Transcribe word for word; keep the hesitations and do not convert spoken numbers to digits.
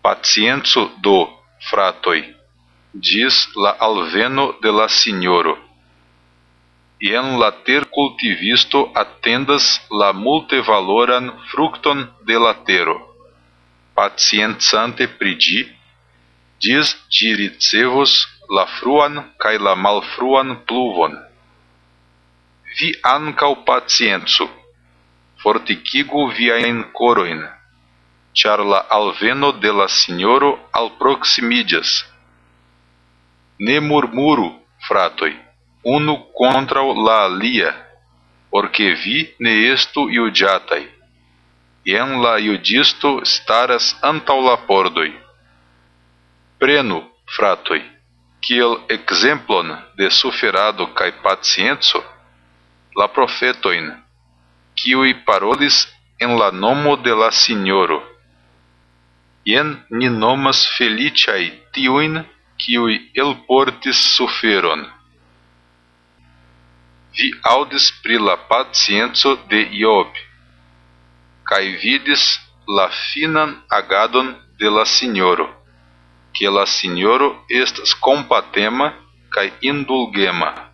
Pacienzo do fratoi, dis la alveno de la signoro. Ien la ter cultivisto attendas la multevaloran fructon de la tero. Pacienzante pri ĝi, dis ĝi ricevos la fruan kaj la malfruan pluvon. Vi ankaŭ paciencu, fortikigu viajn korojn, ĉar la alveno de la sinjoro alproksimiĝas. Ne murmuru, fratoj, unu kontraŭ la alia, por ke vi ne estu juĝataj. Jen la juĝisto staras antaŭ la pordoj. Prenu, fratoj, kiel ekzemplon de suferado kaj pacienco, la profetojn, kiuj parolis en la nomo de la sinjoro. Jen ni nomas feliĉaj tiujn, kiuj elportis suferon. Vi aŭdis pri la pacienco de Job, kaj vidis la finan agadon de la sinjoro, ke la sinjoro estas kompatema kaj indulgema.